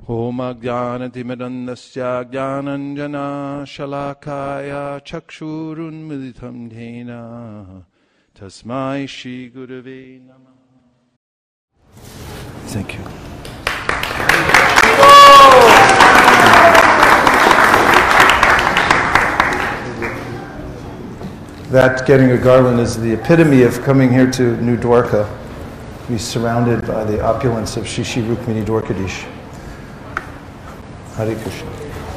Om Ajnanatimidandasya Jnananjana Shalakaya Chakshurunmilitam Dhena Tasmai Shri Gurave Namah. Thank you. That getting a garland is the epitome of coming here to New Dwarka, to be surrounded by the opulence of Shri Shri Rukmini Dwarkadish. Hare Krishna.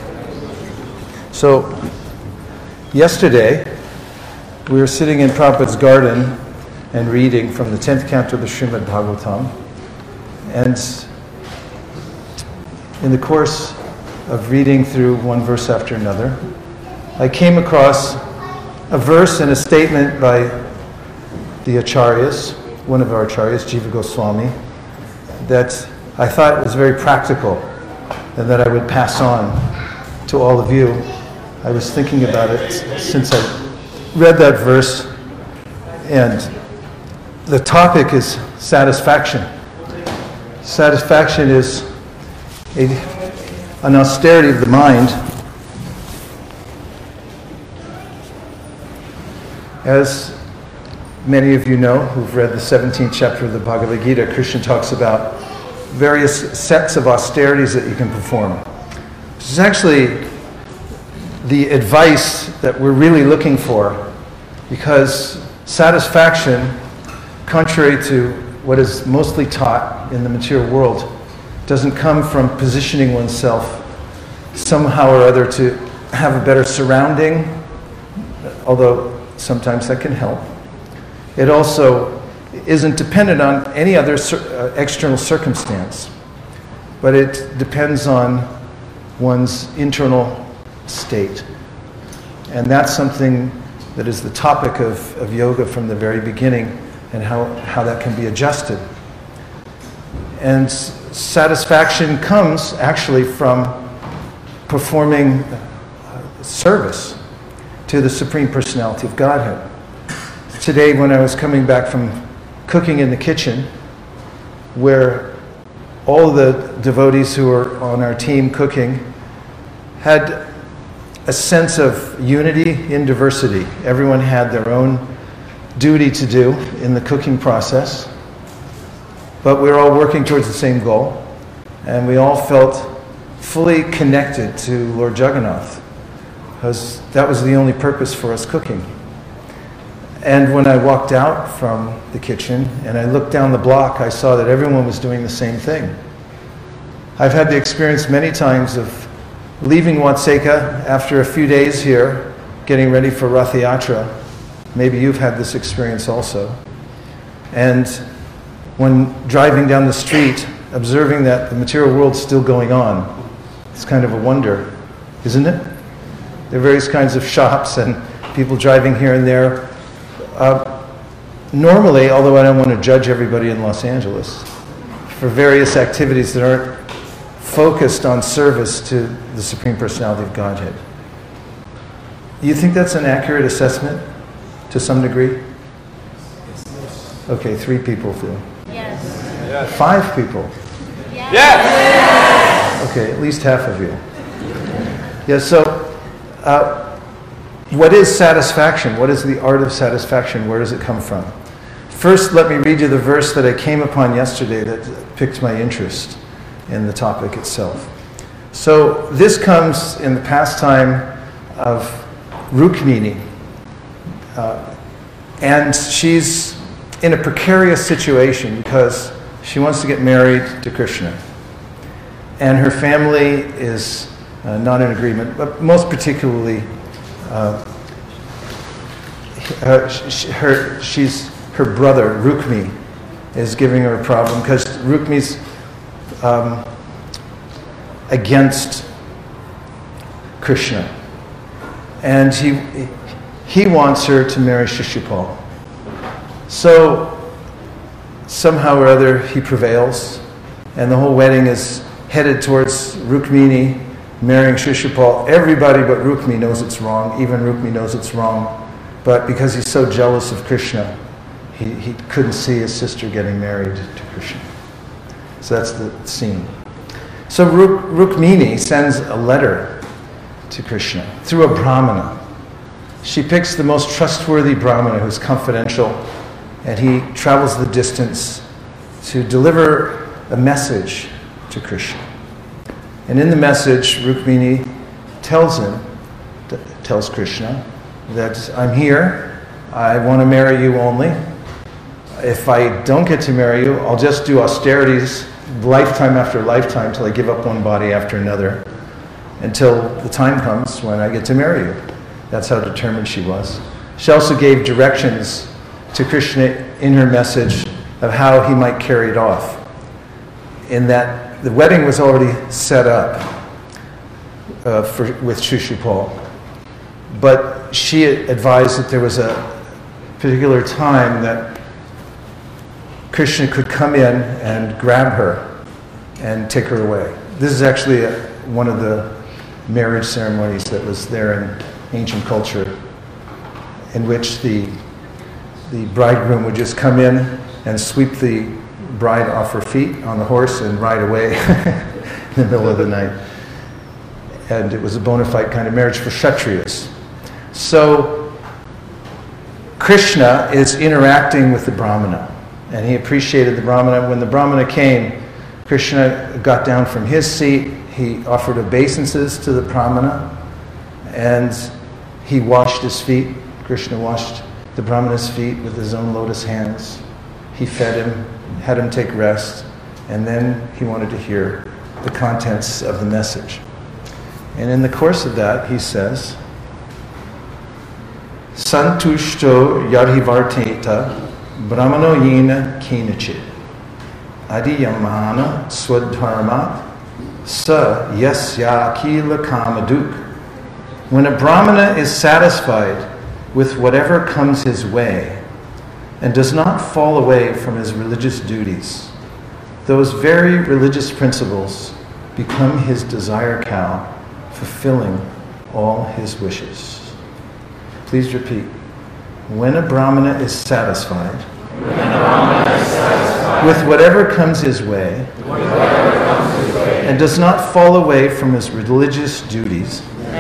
So, yesterday, we were sitting in Prabhupada's garden and reading from the 10th canto of the Srimad Bhagavatam. And in the course of reading through one verse after another, I came across a verse and a statement by the Acharyas, one of our Acharyas, Jiva Goswami, that I thought was very practical and that I would pass on to all of you. I was thinking about it since I read that verse, and the topic is satisfaction. Satisfaction is an austerity of the mind. As many of you know who've read the 17th chapter of the Bhagavad Gita, Krishna talks about various sets of austerities that you can perform. This is actually the advice that we're really looking for, because satisfaction, contrary to what is mostly taught in the material world, doesn't come from positioning oneself somehow or other to have a better surrounding, although sometimes that can help. It also isn't dependent on any other external circumstance, but it depends on one's internal state. And that's something that is the topic of yoga from the very beginning, and how that can be adjusted. And satisfaction comes actually from performing service to the Supreme Personality of Godhead. Today, when I was coming back from cooking in the kitchen, where all the devotees who were on our team cooking had a sense of unity in diversity. Everyone had their own duty to do in the cooking process, but we were all working towards the same goal, and we all felt fully connected to Lord Jagannath, because that was the only purpose for us cooking. And when I walked out from the kitchen and I looked down the block, I saw that everyone was doing the same thing. I've had the experience many times of leaving Watseka after a few days here, getting ready for Rath Yatra. Maybe you've had this experience also. And when driving down the street, observing that the material world's still going on, it's kind of a wonder, isn't it? There are various kinds of shops and people driving here and there. Normally, although I don't want to judge everybody in Los Angeles, for various activities that aren't focused on service to the Supreme Personality of Godhead. You think that's an accurate assessment to some degree? Okay, 3 people feel. Yes. 5 people. Yes. Okay, at least half of you. Yeah, so what is satisfaction? What is the art of satisfaction? Where does it come from? First, let me read you the verse that I came upon yesterday that piqued my interest in the topic itself. So this comes in the pastime of Rukmini. And she's in a precarious situation because she wants to get married to Krishna. And her family is not in agreement, but most particularly her brother, Rukmi, is giving her a problem because Rukmi's against Krishna. And he wants her to marry Shishupal. So somehow or other he prevails, and the whole wedding is headed towards Rukmini marrying Shishupal. Everybody but Rukmi knows it's wrong. Even Rukmi knows it's wrong. But because he's so jealous of Krishna, he couldn't see his sister getting married to Krishna. So that's the scene. So Rukmini sends a letter to Krishna through a brahmana. She picks the most trustworthy brahmana who's confidential, and he travels the distance to deliver a message to Krishna. And in the message, Rukmini tells Krishna that I'm here, I want to marry you only. If I don't get to marry you, I'll just do austerities lifetime after lifetime till I give up one body after another, until the time comes when I get to marry you. That's how determined she was. She also gave directions to Krishna in her message of how he might carry it off. In that the wedding was already set up with Shishupal, but she advised that there was a particular time that Krishna could come in and grab her and take her away. This is actually one of the marriage ceremonies that was there in ancient culture, in which the bridegroom would just come in and sweep the bride off her feet on the horse and ride away in the middle of the night. And it was a bona fide kind of marriage for Kshatriyas. So Krishna is interacting with the brahmana, and he appreciated the brahmana. When the brahmana came, Krishna got down from his seat, he offered obeisances to the brahmana, and he washed his feet. Krishna washed the brahmana's feet with his own lotus hands. He fed him, had him take rest, and then he wanted to hear the contents of the message. And in the course of that, he says, Santushto yadhivarteta brahmano yena kinachit adiyamana swadharmat sa yasyakila kamaduk. When a brahmana is satisfied with whatever comes his way and does not fall away from his religious duties, those very religious principles become his desire cow, fulfilling all his wishes. Please repeat. When a brahmana is satisfied, with whatever comes his way, and does not fall away from his religious duties,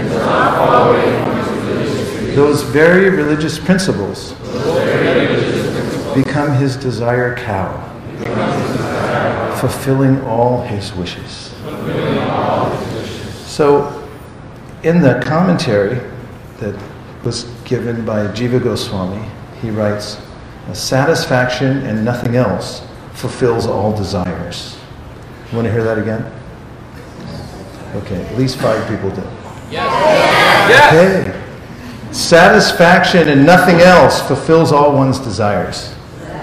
those very religious principles become his desire cow, fulfilling all his wishes. So, in the commentary that was given by Jiva Goswami, he writes, satisfaction and nothing else fulfills all desires. You want to hear that again? Okay, at least 5 people did. Yes. Okay. Satisfaction and nothing else fulfills all one's desires.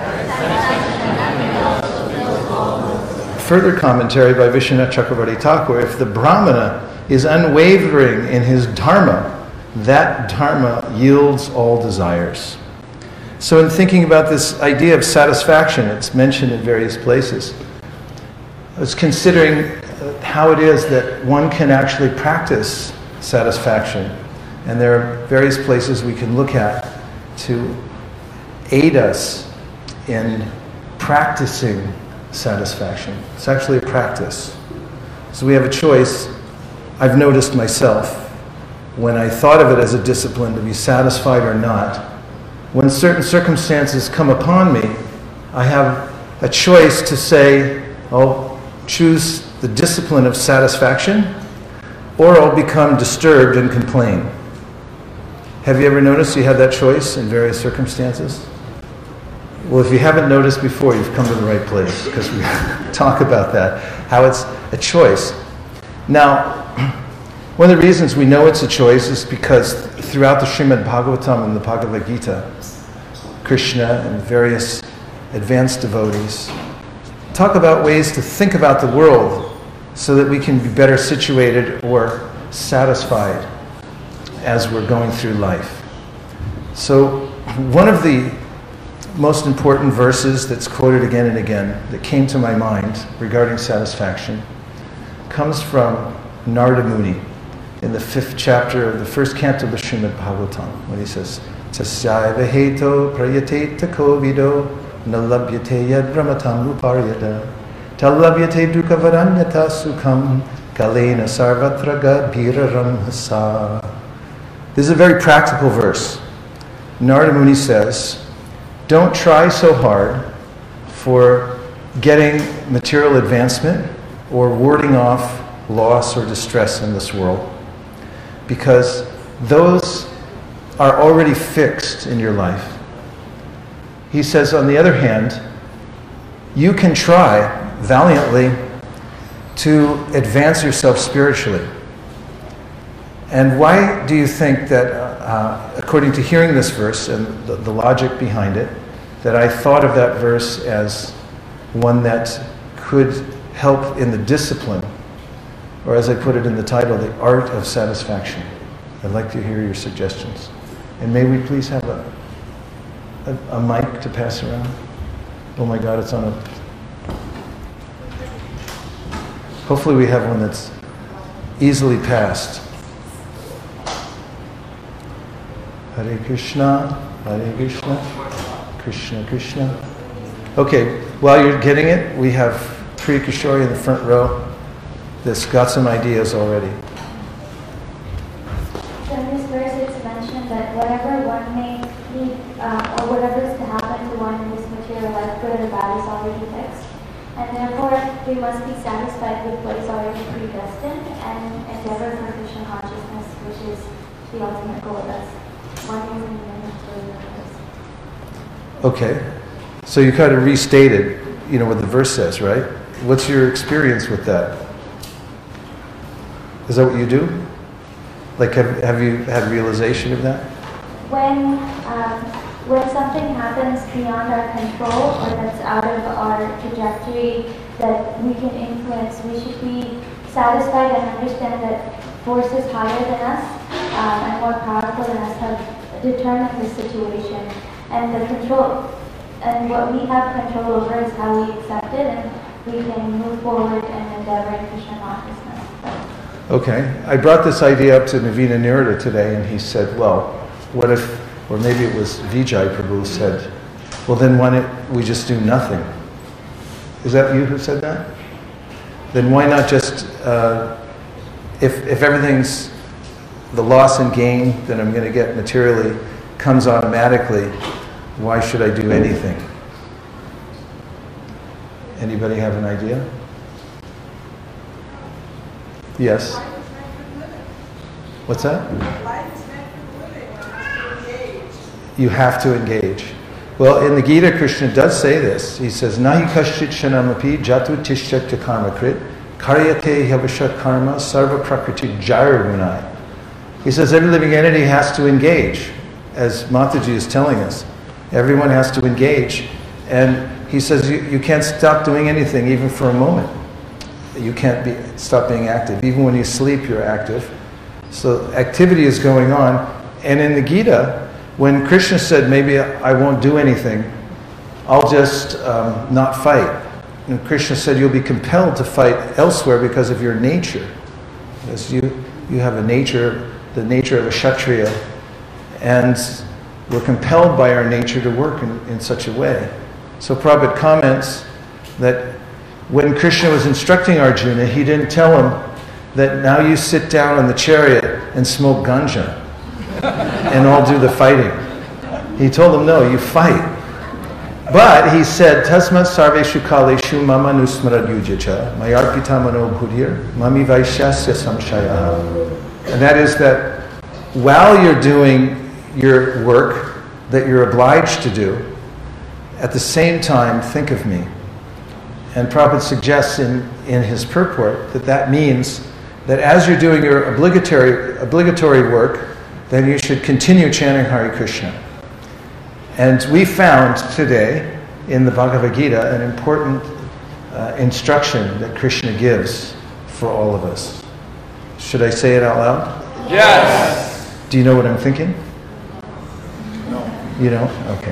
Further commentary by Vishwanath Chakravarti Thakur, if the brahmana is unwavering in his dharma, that dharma yields all desires. So in thinking about this idea of satisfaction, it's mentioned in various places. I was considering how it is that one can actually practice satisfaction. And there are various places we can look at to aid us in practicing satisfaction. It's actually a practice. So we have a choice. I've noticed myself, when I thought of it as a discipline to be satisfied or not, when certain circumstances come upon me, I have a choice to say, I'll choose the discipline of satisfaction, or I'll become disturbed and complain. Have you ever noticed you had that choice in various circumstances? Well, if you haven't noticed before, you've come to the right place, because we talk about that, how it's a choice. Now, one of the reasons we know it's a choice is because throughout the Srimad Bhagavatam and the Bhagavad Gita, Krishna and various advanced devotees talk about ways to think about the world so that we can be better situated or satisfied as we're going through life. So one of the most important verses that's quoted again and again that came to my mind regarding satisfaction comes from Narada Muni in the 5th chapter of the 1st canto of the Srimad Bhagavatam, when he says, Tasyaiva heto prayateta kovido nalabhyate yad brahmatam ruparyata Tallavyate dukavaranyata sukham kalena sarvatra gabhiraram hasa. This is a very practical verse. Narada Muni says, don't try so hard for getting material advancement or warding off loss or distress in this world, because those are already fixed in your life. He says, on the other hand, you can try valiantly to advance yourself spiritually. And why do you think that, according to hearing this verse and the logic behind it, that I thought of that verse as one that could help in the discipline, or as I put it in the title, the art of satisfaction? I'd like to hear your suggestions. And may we please have a mic to pass around? Oh my God, it's on a... Hopefully we have one that's easily passed. Hare Krishna, Krishna Krishna. Okay, while you're getting it, we have Priya Kishori in the front row that's got some ideas already. So in this verse it's mentioned that whatever one may need, or whatever is to happen to one in this material life, good or bad, is already fixed. And therefore, we must be satisfied with what is already predestined and endeavor for Krishna consciousness, which is the ultimate goal of us. One is in the end of the Okay, so you kind of restated, what the verse says, right? What's your experience with that? Is that what you do? Like, have you had realization of that? When something happens beyond our control or that's out of our trajectory that we can influence, we should be satisfied and understand that forces higher than us and more powerful than us have determined the situation. And the control, and what we have control over is how we accept it, and we can move forward and endeavor in Krishna consciousness. Okay, I brought this idea up to Navina Nirada today, and he said, well, what if, or maybe it was Vijay Prabhu said, well then why don't we just do nothing? Is that you who said that? Then why not just, if everything's, the loss and gain that I'm going to get materially comes automatically, why should I do anything? Anybody have an idea? Yes? What's that? You have to engage. Well, in the Gita, Krishna does say this. He says, Nahi kaschit shanamapi jatu tishyat karma krit karyate havashat karma sarva prakriti jayagunai. He says every living entity has to engage, as Mataji is telling us. Everyone has to engage. And he says you can't stop doing anything even for a moment. You can't stop being active. Even when you sleep, you're active. So activity is going on. And in the Gita, when Krishna said, maybe I won't do anything, I'll just not fight. And Krishna said, you'll be compelled to fight elsewhere because of your nature. Because you have a nature, the nature of a Kshatriya, and we're compelled by our nature to work in such a way. So Prabhupada comments that when Krishna was instructing Arjuna, he didn't tell him that now you sit down in the chariot and smoke ganja and I'll do the fighting. He told him, no, you fight. But he said, Tasmat sarveshu kaleshu mama nusmarad yujacha mayarpita mano bhudir mami vaishyasya samshayaha. And that is that while you're doing your work that you're obliged to do, at the same time think of me. And Prabhupada suggests in his purport that means that as you're doing your obligatory work, then you should continue chanting Hare Krishna. And we found today in the Bhagavad Gita an important instruction that Krishna gives for all of us. Should I say it out loud? Yes! Do you know what I'm thinking? No. You know? Okay.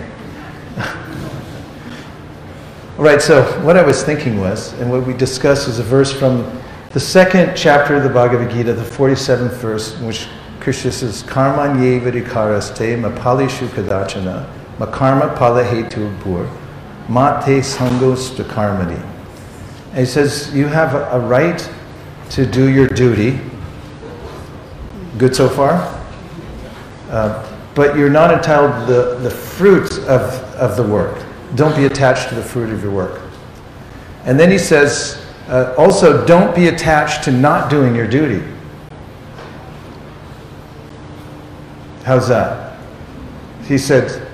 All right, so what I was thinking was, and what we discussed is a verse from the second chapter of the Bhagavad Gita, the 47th verse, in which Krishna says, Karman ye vidikaraste mapalishu kadachana makarma pala hetu bhur mate sangos karmani. And he says, you have a right to do your duty. Good so far? But you're not entitled to the fruits of the work. Don't be attached to the fruit of your work. And then he says, also, don't be attached to not doing your duty. How's that? He said,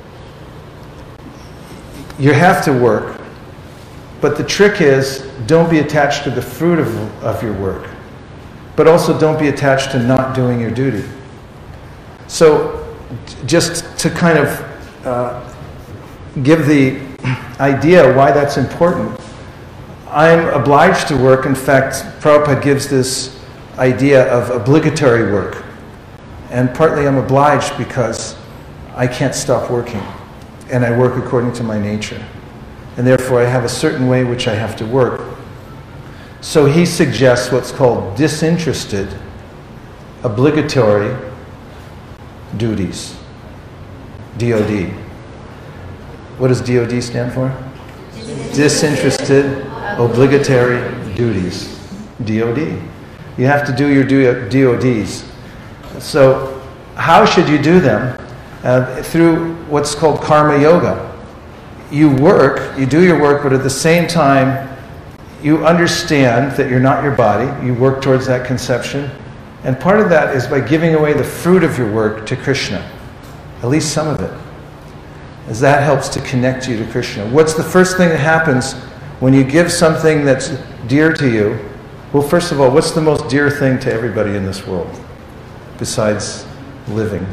you have to work, but the trick is, don't be attached to the fruit of your work. But also don't be attached to not doing your duty. So, just to kind of give the idea why that's important, I'm obliged to work. In fact, Prabhupada gives this idea of obligatory work. And partly I'm obliged because I can't stop working. And I work according to my nature. And therefore I have a certain way which I have to work. So he suggests what's called disinterested, obligatory duties. DOD. What does DOD stand for? Disinterested, obligatory duties. DOD. You have to do your DODs. So how should you do them? Through what's called karma yoga. You work, you do your work, but at the same time, you understand that you're not your body. You work towards that conception. And part of that is by giving away the fruit of your work to Krishna. At least some of it. As that helps to connect you to Krishna. What's the first thing that happens when you give something that's dear to you? Well, first of all, what's the most dear thing to everybody in this world? Besides living?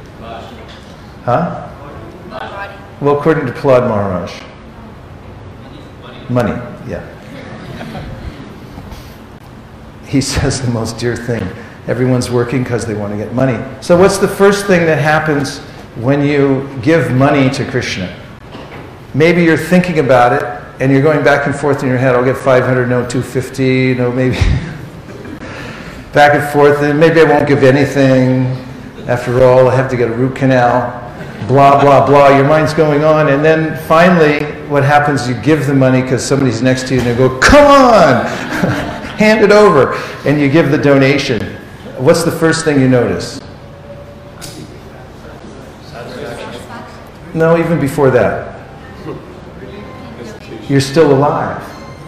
Huh? Well, according to Prahlad Maharaj. Money, yeah. He says the most dear thing. Everyone's working because they want to get money. So what's the first thing that happens when you give money to Krishna? Maybe you're thinking about it and you're going back and forth in your head. I'll get 500, no, 250, no, maybe. Back and forth, and maybe I won't give anything. After all, I have to get a root canal. Blah, blah, blah. Your mind's going on. And then finally, what happens, you give the money because somebody's next to you and they go, come on! Hand it over. And you give the donation. What's the first thing you notice? No, even before that. You're still alive.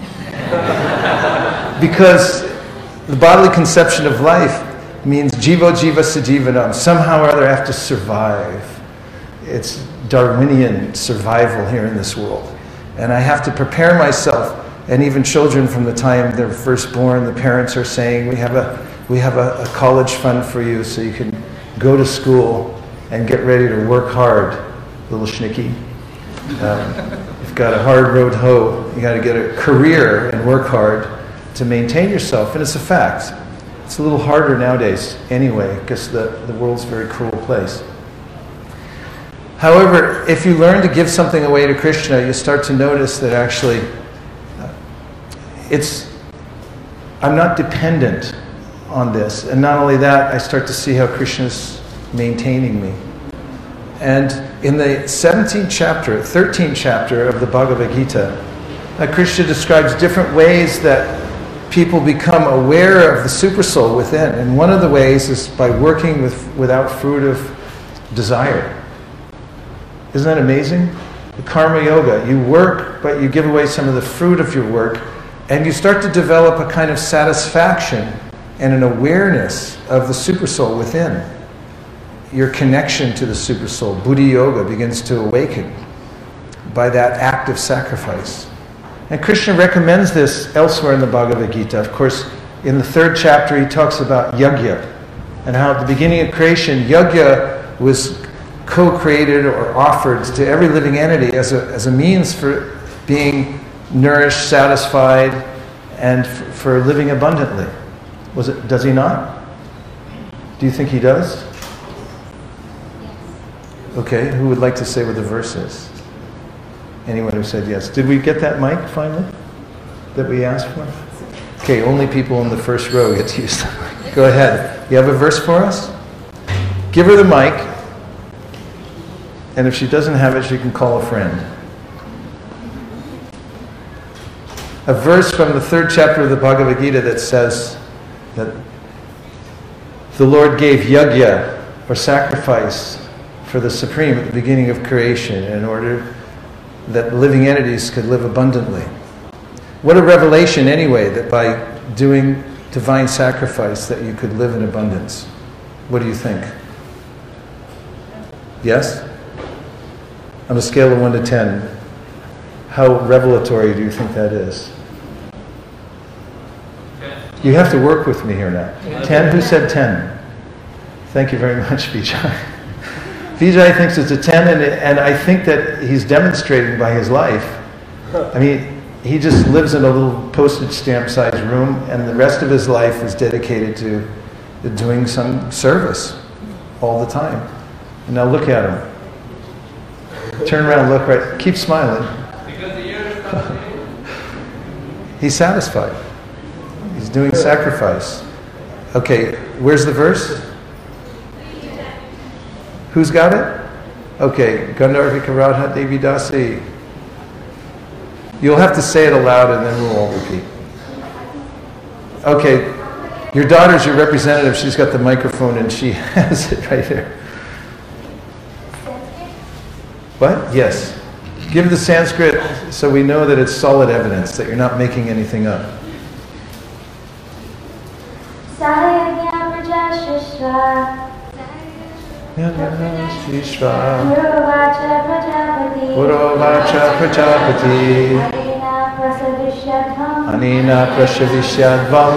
Because the bodily conception of life means jivo jiva sajivanam. Somehow or other I have to survive. It's Darwinian survival here in this world. And I have to prepare myself. And even children from the time they're first born, the parents are saying, we have a college fund for you so you can go to school and get ready to work hard, little schnicky. You've got a hard road hoe. You got to get a career and work hard to maintain yourself. And it's a fact. It's a little harder nowadays anyway, because the world's a very cruel place. However, if you learn to give something away to Krishna, you start to notice that actually I'm not dependent on this. And not only that, I start to see how Krishna's maintaining me. And in the 13th chapter of the Bhagavad Gita, Krishna describes different ways that people become aware of the supersoul within. And one of the ways is by working without fruit of desire. Isn't that amazing? The karma yoga. You work, but you give away some of the fruit of your work. And you start to develop a kind of satisfaction and an awareness of the supersoul within. Your connection to the supersoul, Buddhi Yoga, begins to awaken by that act of sacrifice. And Krishna recommends this elsewhere in the Bhagavad Gita. Of course, in the 3rd chapter, he talks about yajna, and how at the beginning of creation, yajna was co-created or offered to every living entity as a means for being nourished, satisfied, and for living abundantly. Does he not? Do you think he does? Okay, who would like to say what the verse is? Anyone who said yes. Did we get that mic finally that we asked for? Okay, only people in the first row get to use the mic. Go ahead. You have a verse for us? Give her the mic. And if she doesn't have it, she can call a friend. a verse from the 3rd chapter of the Bhagavad Gita that says that the Lord gave yajna, or sacrifice, for the Supreme at the beginning of creation in order that living entities could live abundantly. What a revelation anyway, that by doing divine sacrifice that you could live in abundance. What do you think? Yes? On a scale of 1 to 10, how revelatory do you think that is? You have to work with me here now. 10? Who said 10? Thank you very much, Vijay. Vijay thinks it's a 10, and I think that he's demonstrating by his life. I mean, he just lives in a little postage stamp sized room, and the rest of his life is dedicated to doing some service all the time. And now look at him. Turn around, look right. Keep smiling. He's satisfied. He's doing sacrifice. Okay, where's the verse? Who's got it? Okay, Gandharvika Radha Devi Dasi. You'll have to say it aloud and then we'll all repeat. Okay, your daughter's your representative. She's got the microphone and she has it right there. What? Yes. Give the Sanskrit so we know that it's solid evidence, that you're not making anything up. Purovacha Prajapati Anina Prashavishyadvam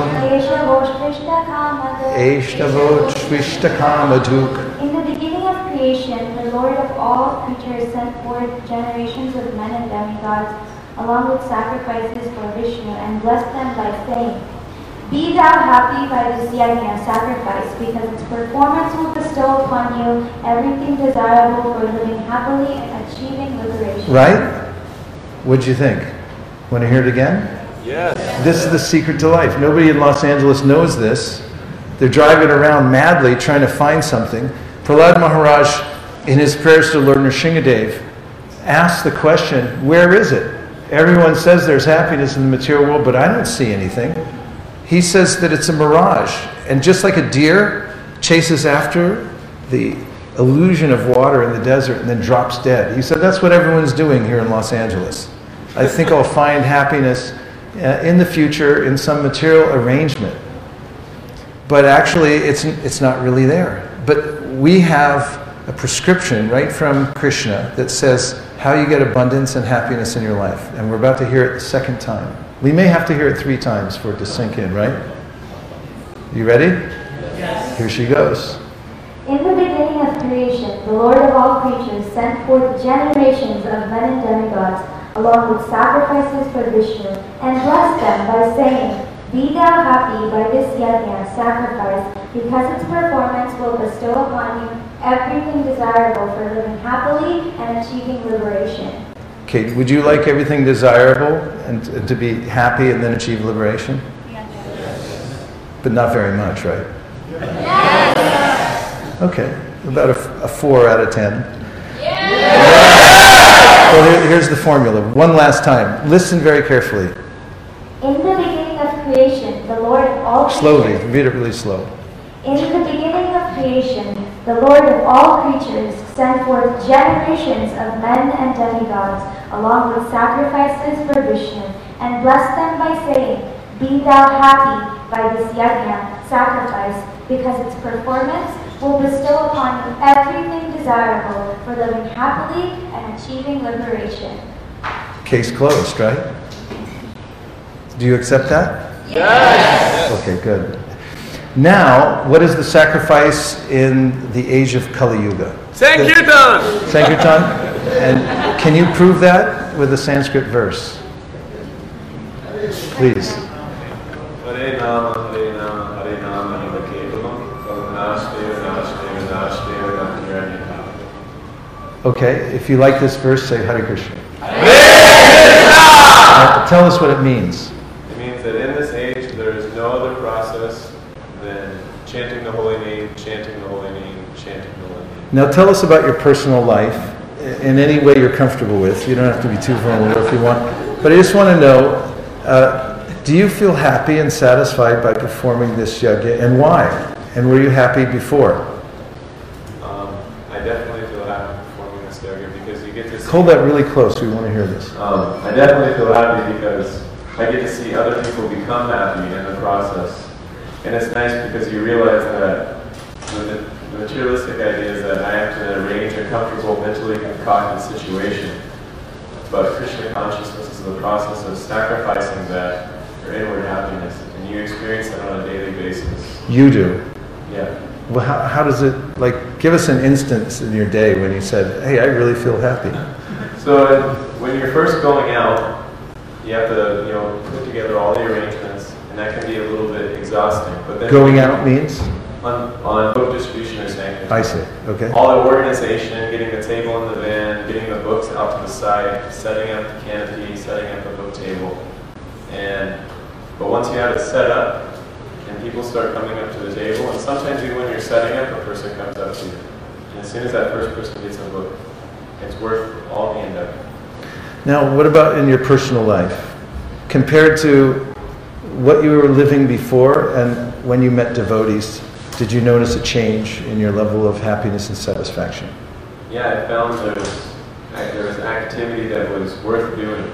Eshtavochvishtakhamaduk. In the beginning of creation, the Lord of all creatures sent forth generations of men and demigods, along with sacrifices for Vishnu, and blessed them by saying, "Be thou happy by this yajna sacrifice, because its performance will bestow upon you everything desirable for living happily and achieving liberation." Right? What'd you think? Want to hear it again? Yes. This is the secret to life. Nobody in Los Angeles knows this. They're driving around madly trying to find something. Prahlad Maharaj, in his prayers to Lord Nrsingadev, asked the question, where is it? Everyone says there's happiness in the material world, but I don't see anything. He says that it's a mirage. And just like a deer chases after the illusion of water in the desert and then drops dead, he said that's what everyone's doing here in Los Angeles. I think I'll find happiness in the future in some material arrangement. But actually, it's not really there. But we have a prescription right from Krishna that says how you get abundance and happiness in your life. And we're about to hear it the second time. We may have to hear it 3 times for it to sink in, right? You ready? Yes. Here she goes. In the beginning of creation, the Lord of all creatures sent forth generations of men and demigods, along with sacrifices for Vishnu, and blessed them by saying, "Be thou happy by this yajna sacrifice, because its performance will bestow upon you everything desirable for living happily and achieving liberation." Okay, would you like everything desirable and to be happy and then achieve liberation? Yes. But not very much, right? Yes. Okay, about a 4 out of 10. Yes. Well, here's the formula. One last time. Listen very carefully. In the beginning of creation, the Lord of all Slowly, creatures... read it really slow. In the beginning of creation, the Lord of all creatures sent forth generations of men and demigods, along with sacrifices for Vishnu, and blessed them by saying, "Be thou happy by this yajna sacrifice, because its performance will bestow upon you everything desirable for living happily and achieving liberation." Case closed, right? Do you accept that? Yes. Okay, good. Now, what is the sacrifice in the age of Kali Yuga? Sankirtan! Sankirtan? And can you prove that with a Sanskrit verse? Please. Hare Nama, Hare Nama, Hare Nama, Nama Kevalam, Namaste, Namaste, Namaste, Namaste. Okay, if you like this verse, say Hare Krishna. Hare Tell us what it means. It means that in this age there is no other process than chanting the holy name, chanting the holy name, chanting the holy name. Now tell us about your personal life in any way you're comfortable with. You don't have to be too vulnerable if you want. But I just want to know, Do you feel happy and satisfied by performing this yajna, and why? And were you happy before? I definitely feel happy performing this yoga because you get to see... Hold that really close, we want to hear this. I definitely feel happy because I get to see other people become happy in the process. And it's nice because you realize that the materialistic idea is that I have to arrange a comfortable, mentally concocted situation. But Krishna consciousness is the process of sacrificing that for inward happiness. And you experience that on a daily basis. You do? Yeah. Well, how does it, like, give us an instance in your day when you said, hey, I really feel happy. So when you're first going out, you have to, put together all the arrangements, and that can be a little bit exhausting. But then Going out means? On book distribution or sanctioning. I see, okay. All the organization, getting the table in the van, getting the books out to the side, setting up the canopy, setting up the book table. But once you have it set up, and people start coming up to the table, and sometimes even when you're setting up, a person comes up to you. And as soon as that first person gets a book, it's worth all the endeavor. Now, what about in your personal life? Compared to what you were living before and when you met devotees, did you notice a change in your level of happiness and satisfaction? Yeah, I found there was activity that was worth doing.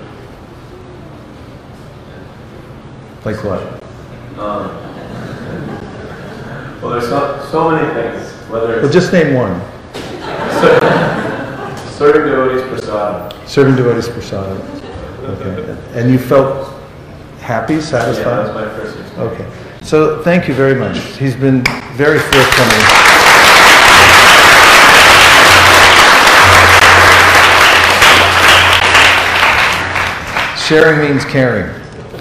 Like what? Well, there's so many things. Whether it's Well, just name one. serving devotees prasadam. Serving devotees prasadam. Okay. And you felt happy, satisfied? Yeah, that was my first experience. Okay. So thank you very much. He's been very forthcoming. Sharing means caring.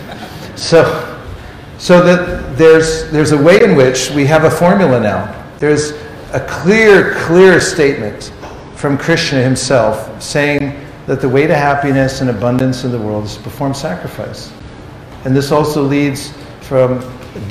So that there's a way in which we have a formula now. There's a clear statement from Krishna himself saying that the way to happiness and abundance in the world is to perform sacrifice. And this also leads from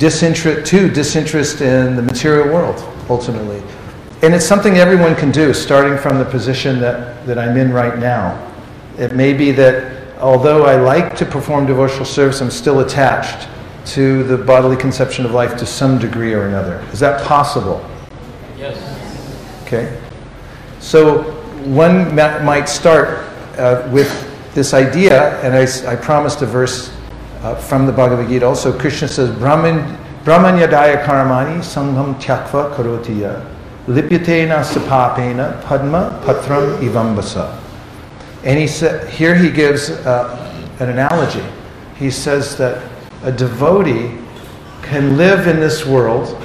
disinterest in the material world, ultimately. And it's something everyone can do, starting from the position that I'm in right now. It may be that although I like to perform devotional service, I'm still attached to the bodily conception of life to some degree or another. Is that possible? Yes. Okay. So one might start with this idea, and I promised a verse from the Bhagavad Gita also. Krishna says, Brahmanyadaya karamani sangham tyakva karotiya lipyatena sapapena padma patram ivambasa. And here he gives an analogy. He says that a devotee can live in this world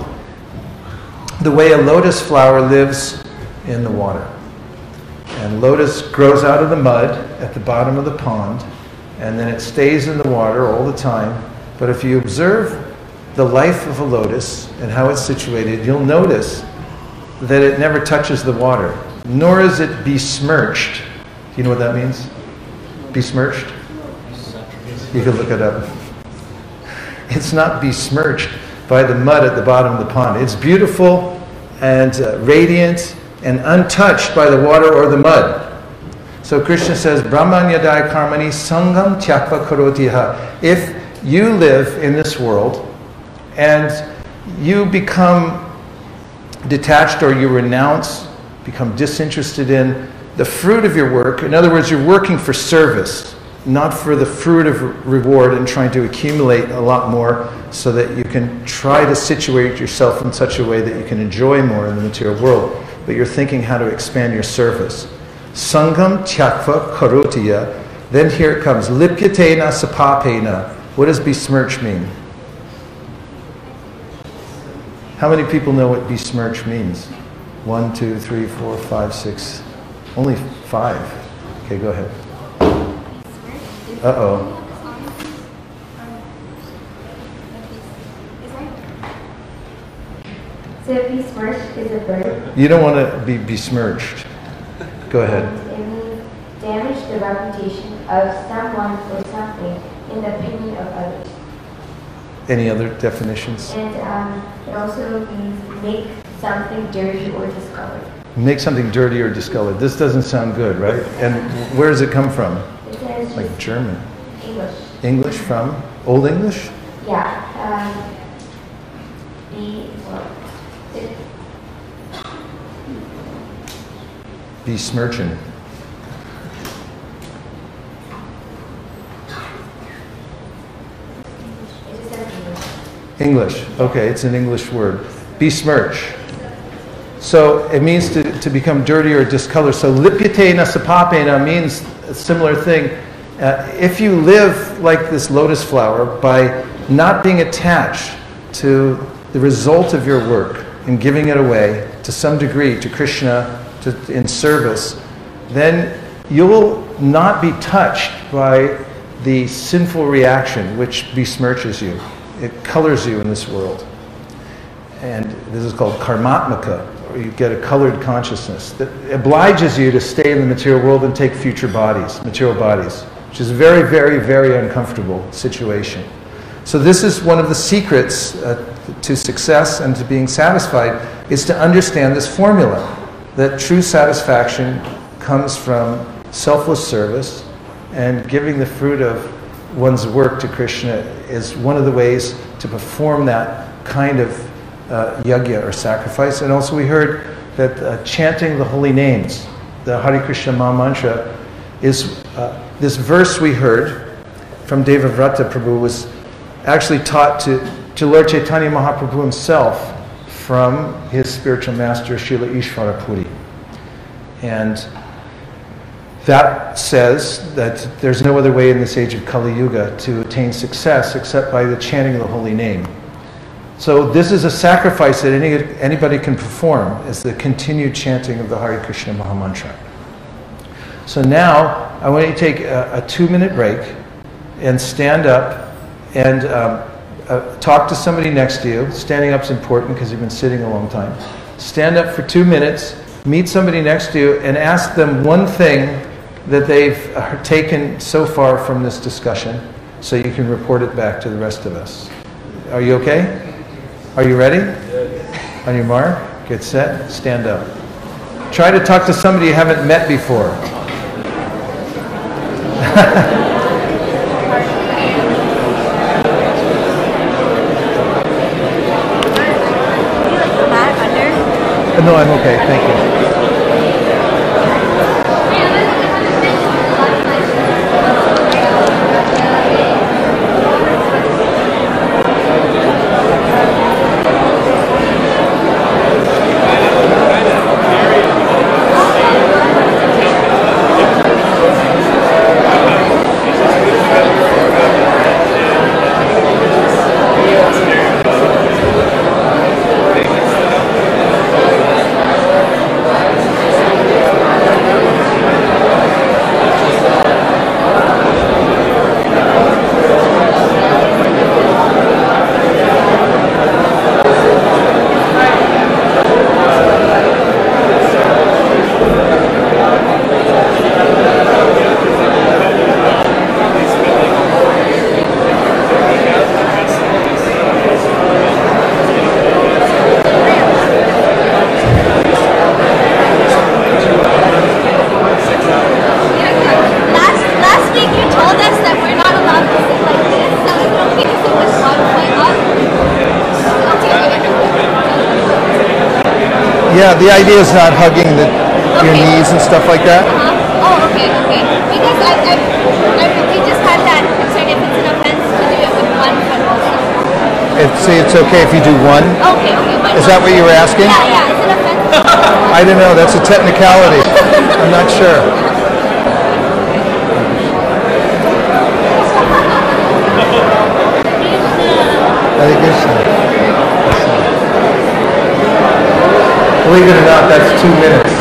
the way a lotus flower lives in the water. And lotus grows out of the mud at the bottom of the pond, and then it stays in the water all the time. But if you observe the life of a lotus and how it's situated, you'll notice that it never touches the water, nor is it besmirched. Do you know what that means? Besmirched? You can look it up. It's not besmirched by the mud at the bottom of the pond. It's beautiful and radiant and untouched by the water or the mud. So Krishna says, Brahmanyadaya karmani sangham tyakva karotiha. If you live in this world and you become detached or you renounce, become disinterested in the fruit of your work, in other words, you're working for service, not for the fruit of reward and trying to accumulate a lot more so that you can try to situate yourself in such a way that you can enjoy more in the material world, but you're thinking how to expand your service. Sangham tyakva karotiya. Then here it comes. Lipyatena sapapena. What does besmirch mean? How many people know what besmirch means? 1, 2, 3, 4, 5, 6. Only 5. Okay, go ahead. Uh-oh. So besmirched is a verb. You don't want to be besmirched. Go ahead. It means damage the reputation of someone or something in the opinion of others. Any other definitions? And it also means make something dirty or discolored. Make something dirty or discolored. This doesn't sound good, right? And where does it come from? It says Like German. English. English from Old English? Yeah. It, Besmirchen. English. Okay, it's an English word. Besmirch. So it means to become dirty or discolored. So lipyatena sapapena means a similar thing. If you live like this lotus flower by not being attached to the result of your work and giving it away to some degree to Krishna in service, then you will not be touched by the sinful reaction which besmirches you. It colors you in this world. And this is called karmatmaka, or you get a colored consciousness that obliges you to stay in the material world and take material bodies, which is a very, very, very uncomfortable situation. So this is one of the secrets to success and to being satisfied, is to understand this formula, that true satisfaction comes from selfless service, and giving the fruit of one's work to Krishna is one of the ways to perform that kind of yajna or sacrifice. And also we heard that chanting the holy names, the Hare Krishna Maha Mantra, is this verse we heard from Devavrata Prabhu was actually taught to Lord Chaitanya Mahaprabhu himself from his spiritual master Srila Ishvara Puri. And that says that there's no other way in this age of Kali Yuga to attain success except by the chanting of the holy name. So this is a sacrifice that anybody can perform, is the continued chanting of the Hare Krishna Maha Mantra. So now I want you to take a 2-minute break and stand up and talk to somebody next to you. Standing up is important because you've been sitting a long time. Stand up for 2 minutes, meet somebody next to you, and ask them one thing that they've taken so far from this discussion, so you can report it back to the rest of us. Are you okay? Are you ready? On your mark, get set, stand up. Try to talk to somebody you haven't met before. No, I'm okay, thank you. Yeah, the idea is not hugging your knees and stuff like that. Oh, okay. Because we just had that concern if it's an offense to do it with one foot also. It's okay if you do one? Okay. Is that what you were asking? Yeah, it's an offense. I don't know, that's a technicality. I'm not sure. Hare Krishna. Believe it or not, that's 2 minutes.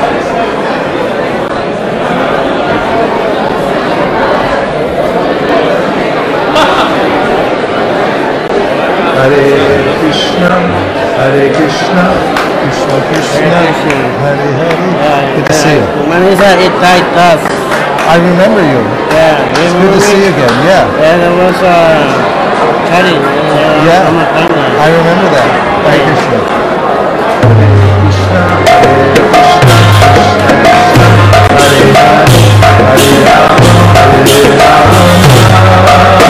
Hare Krishna, Krishna Krishna, Hare Hare. Good to see you. Manisa, it died us. I remember you. Yeah, it's good to see you again. Yeah. And it was Charlie. Yeah, I remember that. Hare Krishna. Hare Krishna, Hare Krishna, Hare Rama, Hare Rama,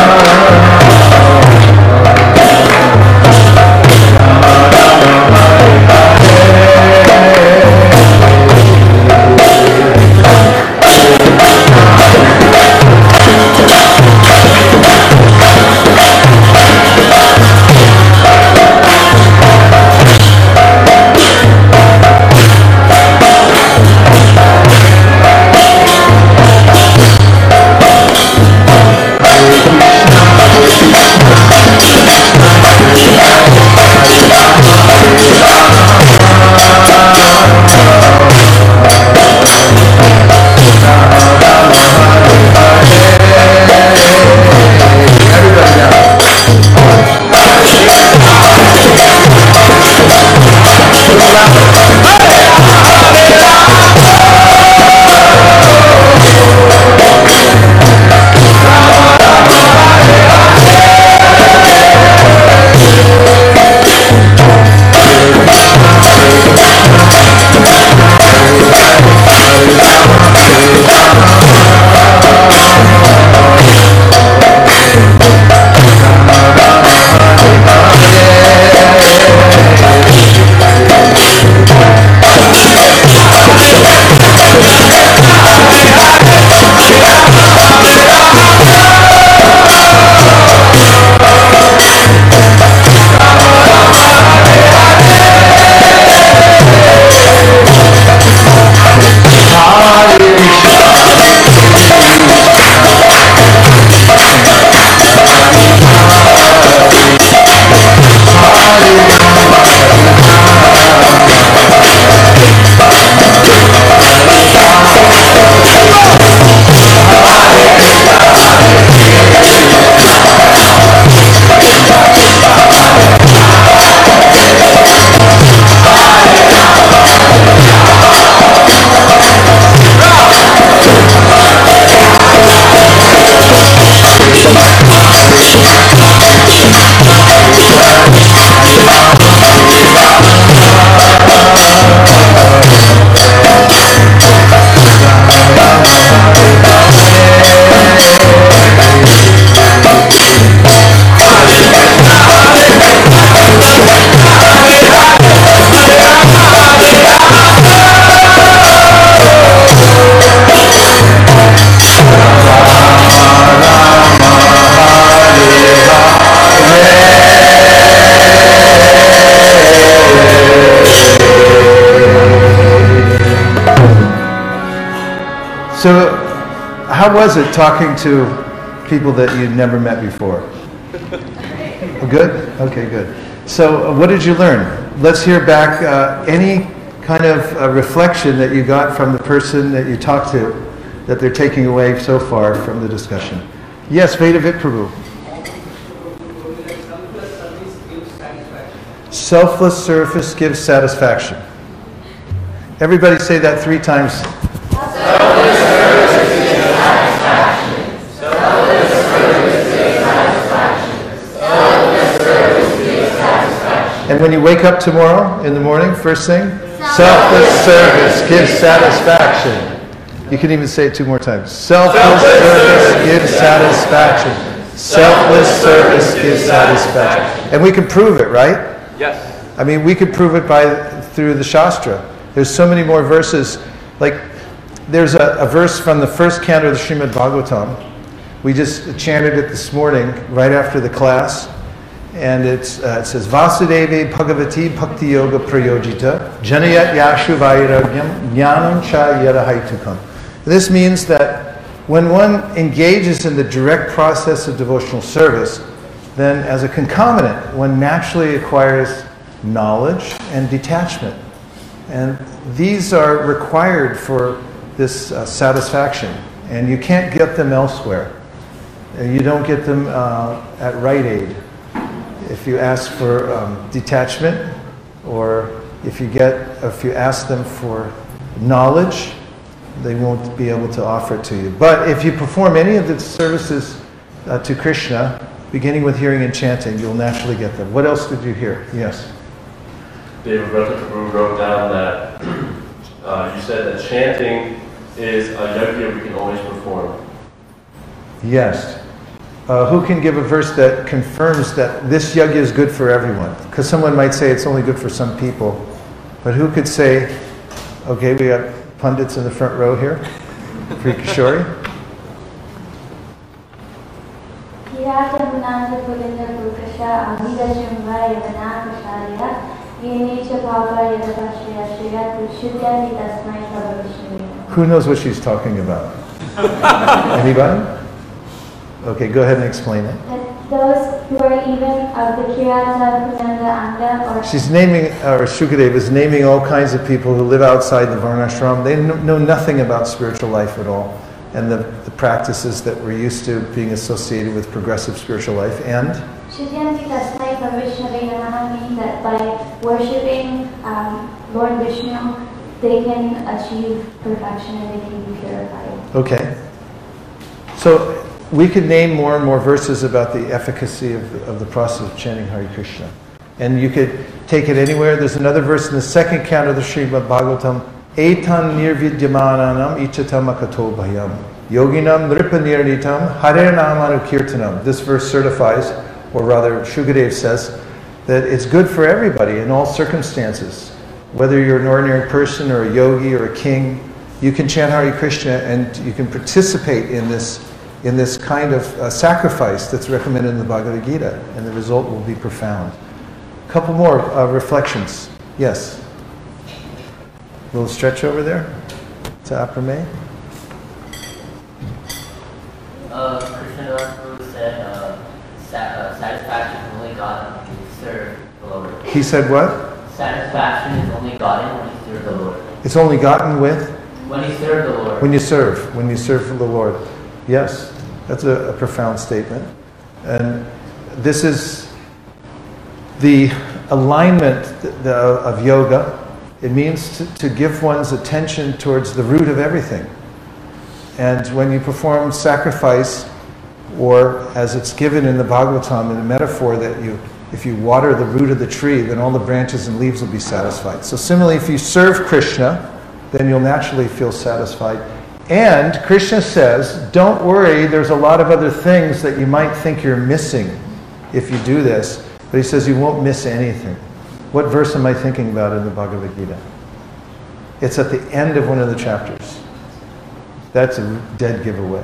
was it talking to people that you'd never met before? Oh, good? Okay, good. So what did you learn? Let's hear back any kind of reflection that you got from the person that you talked to that they're taking away so far from the discussion. Yes, Vedavit Prabhu. Selfless service gives satisfaction. Everybody say that 3 times. Selfless service gives satisfaction. Selfless service gives satisfaction. Selfless service gives satisfaction. And when you wake up tomorrow in the morning, first thing, selfless service gives satisfaction. You can even say it 2 more times. Selfless service gives satisfaction. Selfless service gives satisfaction. And we can prove it, right? Yes. I mean, we could prove it through the Shastra. There's so many more verses. Like, there's a verse from the first canto of the Srimad Bhagavatam. We just chanted it this morning, right after the class. And it says, Vasudeve Bhagavati Bhakti Yoga Prayojita Janayat Yashu Vairagyam Jnanam Cha Yadahaitukam. This means that when one engages in the direct process of devotional service, then as a concomitant, one naturally acquires knowledge and detachment. And these are required for this satisfaction. And you can't get them elsewhere. You don't get them at Rite Aid. If you ask for detachment, or if you ask them for knowledge, they won't be able to offer it to you. But if you perform any of the services to Krishna, beginning with hearing and chanting, you'll naturally get them. What else did you hear? Yes? David Prabhu wrote down that you said that chanting is a yajna we can always perform. Yes. Who can give a verse that confirms that this yajna is good for everyone? Because someone might say it's only good for some people. But who could say, okay, we got pundits in the front row here. Pri Kishori. Who knows what she's talking about? Anybody? Okay, go ahead and explain it. Those who are even of the Kirata, Punanda, Anga, or... She's naming, or Shukadeva is naming all kinds of people who live outside the Varnashram. They know nothing about spiritual life at all, and the practices that we're used to being associated with progressive spiritual life. And? Shudyanti Tasmai Parvishnave Namaha means that by worshipping Lord Vishnu, they can achieve perfection and they can be purified. Okay. So, we could name more and more verses about the efficacy of the process of chanting Hare Krishna. And you could take it anywhere. There's another verse in the second canto of the Srimad Bhagavatam. Etan nirvidyamananam ichatam akato bhayam. Yoginam nripanirnitam hare namanu kirtanam. This verse certifies, or rather Shukadev says, that it's good for everybody in all circumstances. Whether you're an ordinary person or a yogi or a king, you can chant Hare Krishna and you can participate in this kind of sacrifice that's recommended in the Bhagavad Gita, and the result will be profound. A couple more reflections. Yes? A little stretch over there to Aprame. Krishna said satisfaction is only gotten when you serve the Lord. He said what? Satisfaction is only gotten when you serve the Lord. It's only gotten with? When you serve the Lord. When you serve for the Lord. Yes, that's a profound statement. And this is the alignment of yoga. It means to give one's attention towards the root of everything. And when you perform sacrifice, or as it's given in the Bhagavatam in the metaphor that if you water the root of the tree, then all the branches and leaves will be satisfied. So similarly, if you serve Krishna, then you'll naturally feel satisfied. And Krishna says, don't worry, there's a lot of other things that you might think you're missing if you do this. But he says you won't miss anything. What verse am I thinking about in the Bhagavad Gita? It's at the end of one of the chapters. That's a dead giveaway.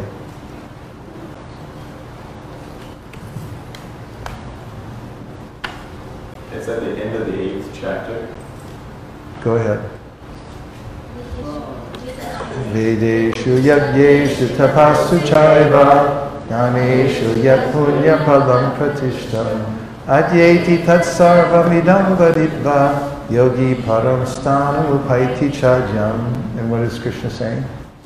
It's at the end of the 8th chapter. Go ahead. Vedeshu yagyeshu tapasu chaiva Naneshu yat punya palam pratishtam Adyeti tat sarvamidam vaditva Yogi param stanu upaiti chajam. And what is Krishna saying?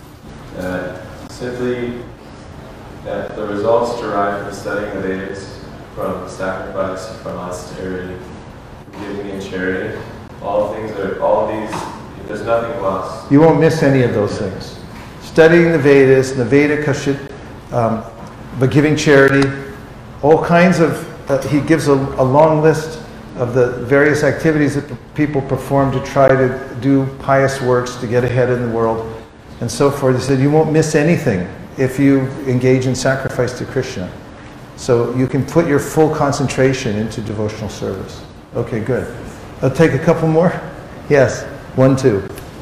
Simply that the results derived from studying the Vedas, from sacrifice, from austerity, from giving and charity, all these, there's nothing lost. You won't miss any of those things. Studying the Vedas, the Veda Kashit, but giving charity, all kinds of, he gives a long list of the various activities that people perform to try to do pious works to get ahead in the world and so forth. He said you won't miss anything if you engage in sacrifice to Krishna. So you can put your full concentration into devotional service. Okay, good. I'll take a couple more. Yes, 1, 2.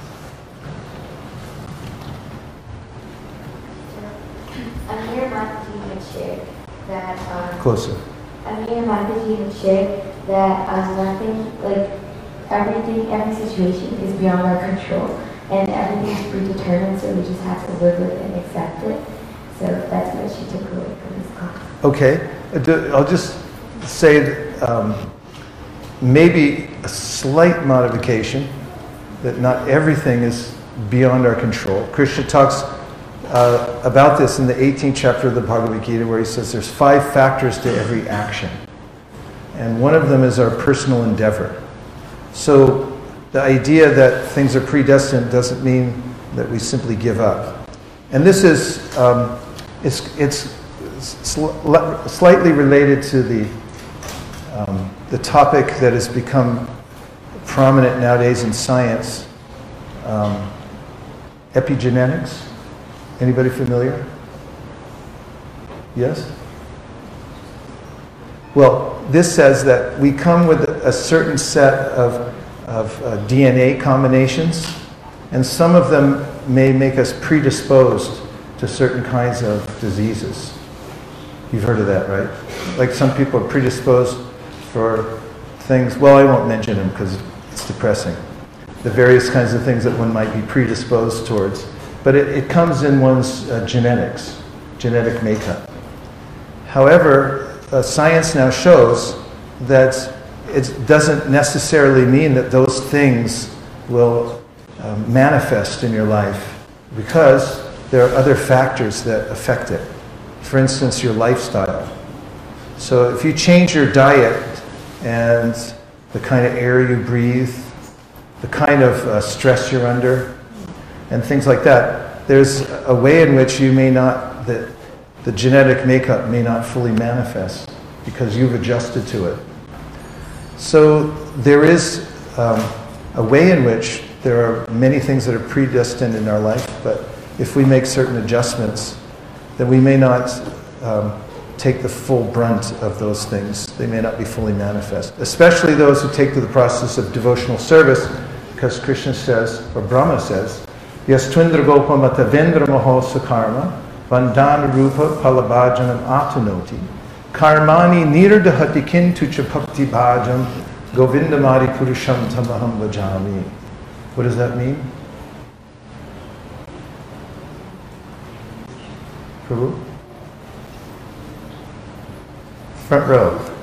Amir Mataji had shared that. Closer. Amir Mataji had shared that nothing, like everything, every situation is beyond our control, and everything is predetermined. So we just have to live with it and accept it. So that's what she took away from this class. Okay, I'll just say that, maybe a slight modification, that not everything is beyond our control. Krishna talks about this in the 18th chapter of the Bhagavad Gita, where he says there's 5 factors to every action. And one of them is our personal endeavor. So the idea that things are predestined doesn't mean that we simply give up. And this is, it's slightly related to the topic that has become prominent nowadays in science, epigenetics. Anybody familiar? Yes? Well, this says that we come with a certain set of DNA combinations, and some of them may make us predisposed to certain kinds of diseases. You've heard of that, right? Like some people are predisposed for things, well, I won't mention them because it's depressing. The various kinds of things that one might be predisposed towards. But it comes in one's genetics, genetic makeup. However, science now shows that it doesn't necessarily mean that those things will manifest in your life, because there are other factors that affect it. For instance, your lifestyle. So if you change your diet and the kind of air you breathe, the kind of stress you're under, and things like that, there's a way in which you may not, the genetic makeup may not fully manifest because you've adjusted to it. So there is a way in which there are many things that are predestined in our life, but if we make certain adjustments, then we may not take the full brunt of those things. They may not be fully manifest. Especially those who take to the process of devotional service, because Krishna says, or Brahma says, Yas Twindra Gopamata Vendra Maho Sakarma, Vandana Rupa Palabhajanam Atanoti, Karmani Nirdahati Kintu Chapakti Bhajam, Govindamari Purusham Tamaham Vajami. What does that mean? Prabhu? Front row.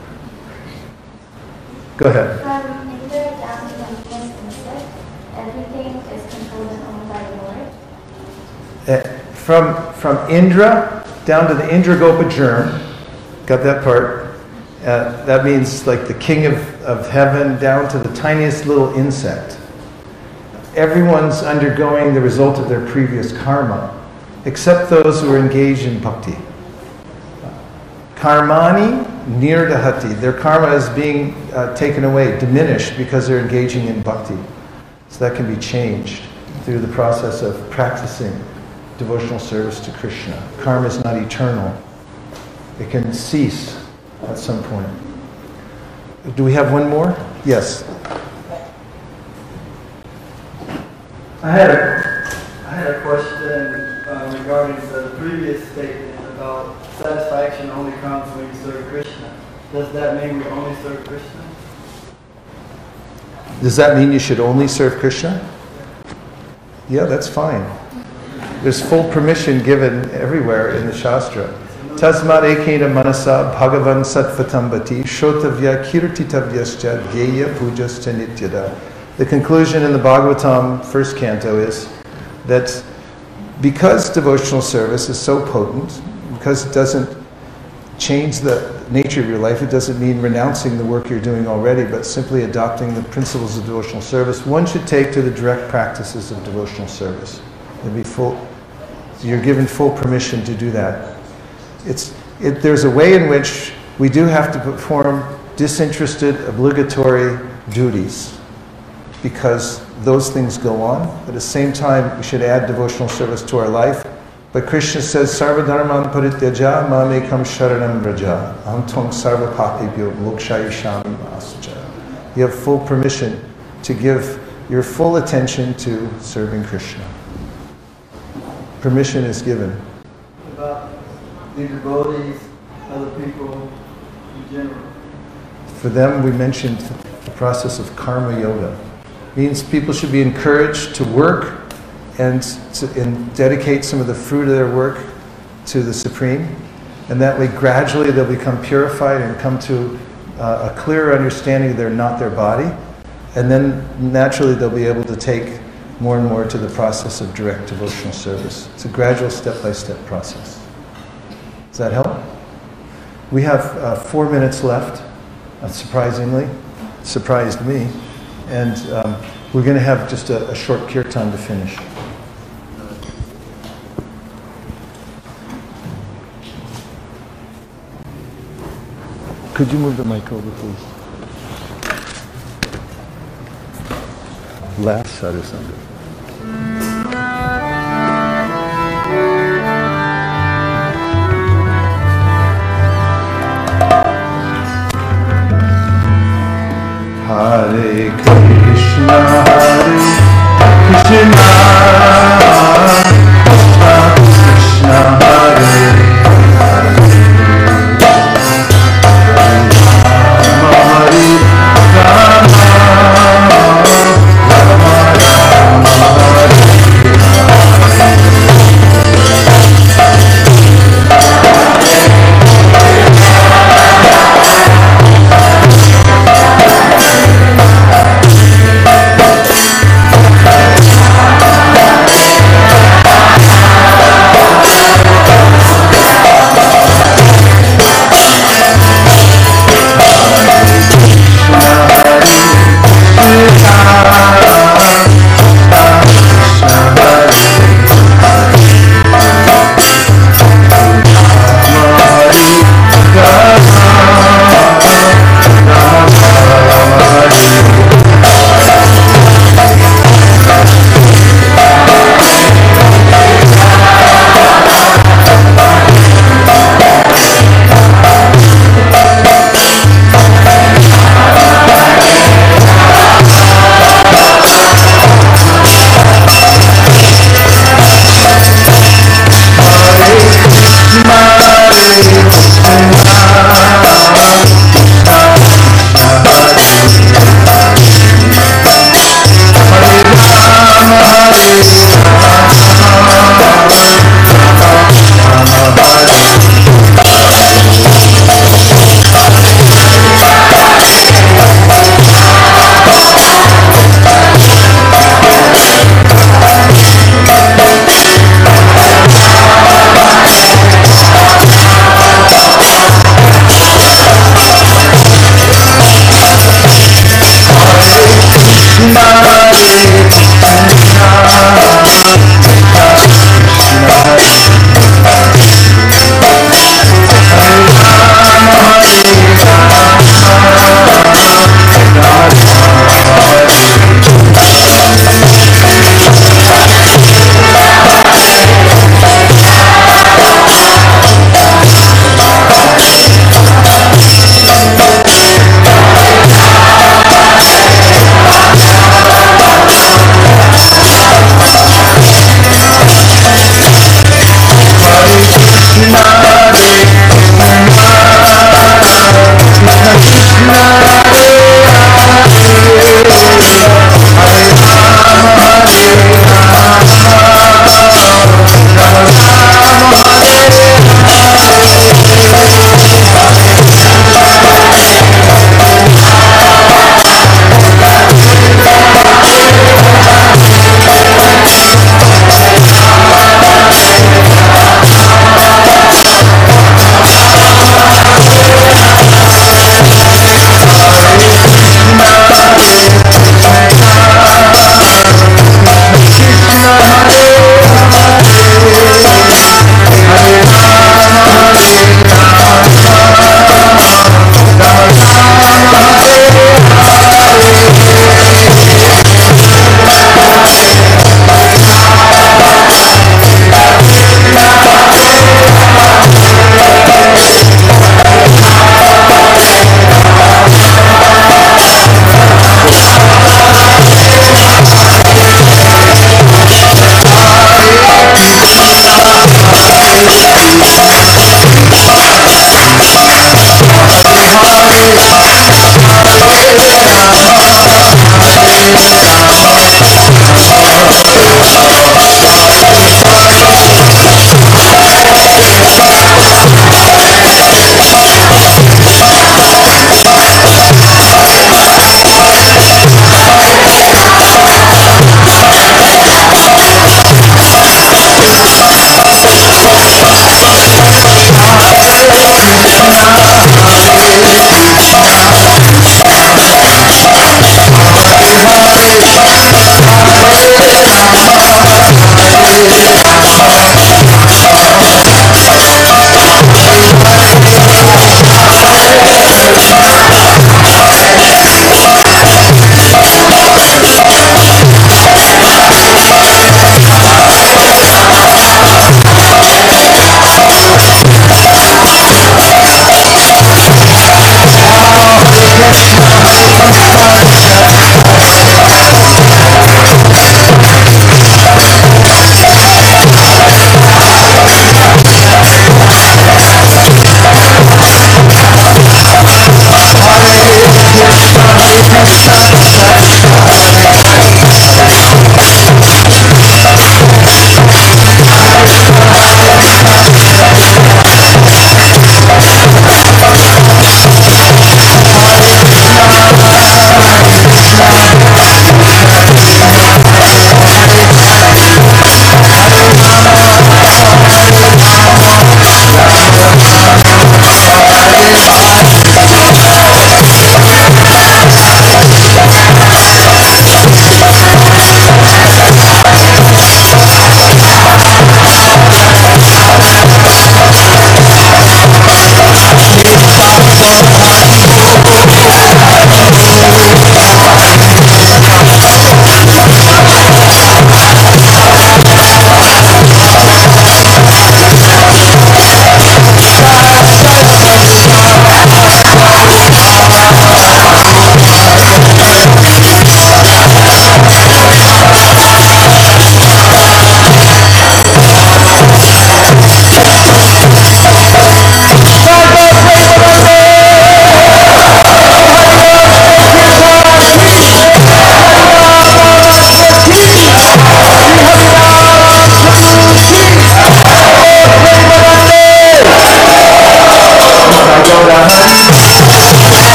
Go ahead. From Indra down to Venus and Sith, everything is controlled and owned by the Lord. From Indra down to the Indragopa germ, got that part? That means like the king of heaven down to the tiniest little insect. Everyone's undergoing the result of their previous karma, except those who are engaged in bhakti. Karmani nirdahati. Their karma is being taken away, diminished, because they're engaging in bhakti. So that can be changed through the process of practicing devotional service to Krishna. Karma is not eternal. It can cease at some point. Do we have one more? Yes. I had a question regarding the previous statement about satisfaction only comes when you serve Krishna. Does that mean we only serve Krishna? Does that mean you should only serve Krishna? Yeah, that's fine. There's full permission given everywhere in the Shastra. Tasmat ekena manasa bhagavan satvatambati shotavya kirtitavyascha dhyaya pujasta nityada. The conclusion in the Bhagavatam, first canto, is that because devotional service is so potent, because it doesn't change the nature of your life, it doesn't mean renouncing the work you're doing already, but simply adopting the principles of devotional service, one should take to the direct practices of devotional service. You're given full permission to do that. There's a way in which we do have to perform disinterested, obligatory duties, because those things go on. But at the same time, we should add devotional service to our life. But Krishna says, Sarva dharman parityaja mamekam sharanam vraja aham tvam sarva papibhyo mokshayishyami ascha. You have full permission to give your full attention to serving Krishna. Permission is given. About the devotees, other people in general. For them, we mentioned the process of karma yoga. Means people should be encouraged to work and dedicate some of the fruit of their work to the Supreme. And that way, gradually, they'll become purified and come to a clearer understanding they're not their body. And then, naturally, they'll be able to take more and more to the process of direct devotional service. It's a gradual, step-by-step process. Does that help? We have 4 minutes left, surprisingly. Surprised me. And we're going to have just a short kirtan to finish. Could you move the mic over, please? Last sadhusanga. Hare Krishna, Hare Krishna, Krishna Hare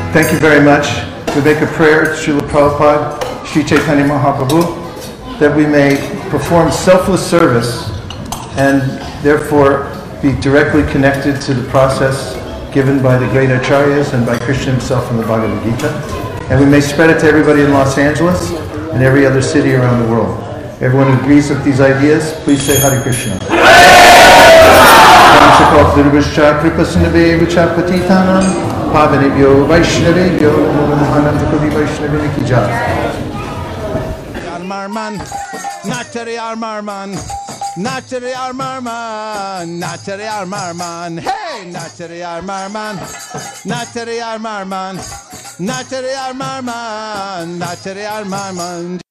Thank you very much. We make a prayer to Srila Prabhupada, Sri Chaitanya Mahaprabhu, that we may perform selfless service and therefore be directly connected to the process given by the great acharyas and by Krishna himself in the Bhagavad Gita. And we may spread it to everybody in Los Angeles and every other city around the world. Everyone who agrees with these ideas, please say Hare Krishna. Armarman, Natari Armarman, Natari Armarman, Natari Armarman, hey, Natari Armarman, Natari Armarman, Natari Armarman, Natari Armarman.